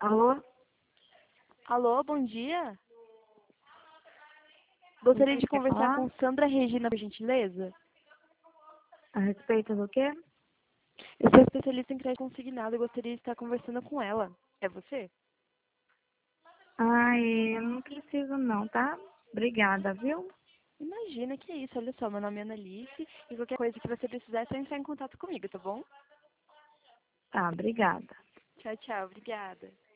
Alô? Alô, bom dia. Com Gostaria quem de quer conversar falar? com Sandra Regina, por gentileza. A respeito do quê? Eu sou especialista em crédito consignado e gostaria de estar conversando com ela. É você? Ai, eu não preciso não, tá? Obrigada, viu? Imagina que é isso. Olha só, meu nome é Analice e qualquer coisa que você precisar é só entrar em contato comigo, tá bom? Tá, obrigada. Tchau, tchau. Obrigada.